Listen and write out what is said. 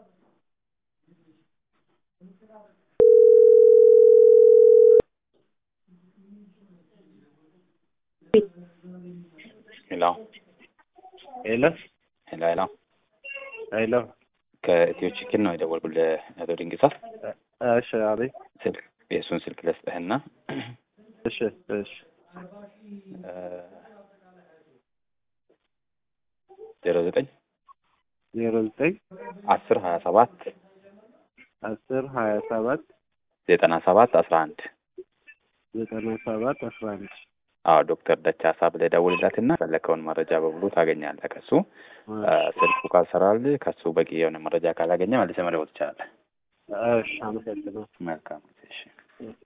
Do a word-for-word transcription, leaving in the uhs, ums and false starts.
Hello. Hello. Hello, hello. Hello. ከኢትዮ ቺክን ነው የደወልኩልህ አቶ ድንግሳ። እሺ አቤት። ስልክ የእሱን ስልክ ልስጥህና እሺ እሺ ዜሮ ዘጠኝ ዜሮ ዘጠኝ አስር ሀያ ሰባት አስር ሀያ ሰባት ዘጠና ሰባት አስራ አንድ ዘጠና ሰባት አስራ አንድ አዎ ዶክተር ደቻሳ ብለህ ደውልላትና ፈለከውን መረጃ በሙሉ ታገኛለህ ከሱ። ስልኩ ካልሰራልህ ከሱ በቂ የሆነ መረጃ ካላገኘ መልሰህ መደወል ትችላለህ። እሺ አመሰግናለሁ። መልካም እሺ።